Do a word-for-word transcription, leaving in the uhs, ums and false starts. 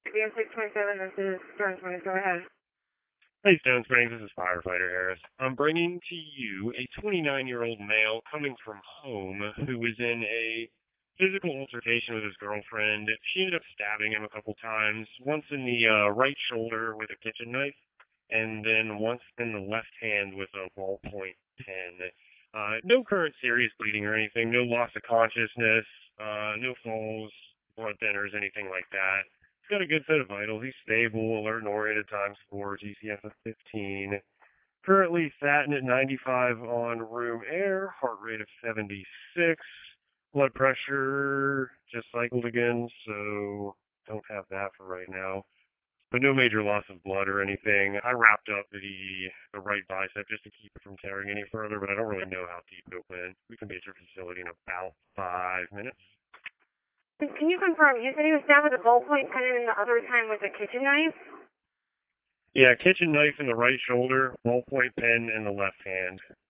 B M six twenty-seven, this is Stone Springs. Go ahead. Hey, Stone Springs, this is Firefighter Harris. I'm bringing to you a twenty-nine-year-old male coming from home who was in a physical altercation with his girlfriend. She ended up stabbing him a couple times, once in the uh, right shoulder with a kitchen knife, and then once in the left hand with a ballpoint pen. Uh, no current serious bleeding or anything, no loss of consciousness, uh, no falls, blood thinners, anything like that. He's got a good set of vitals. He's stable, alert and oriented times four, G C S of fifteen. Currently fatting at ninety-five on room air, heart rate of seventy-six. Blood pressure just cycled again, so don't have that for right now. But no major loss of blood or anything. I wrapped up the the right bicep just to keep it from tearing any further, but I don't really know how deep it went. We can be at your facility in about five minutes. Can you confirm, you said he was stabbed with a ballpoint pen and the other time with a kitchen knife? Yeah, kitchen knife in the right shoulder, ballpoint pen in the left hand.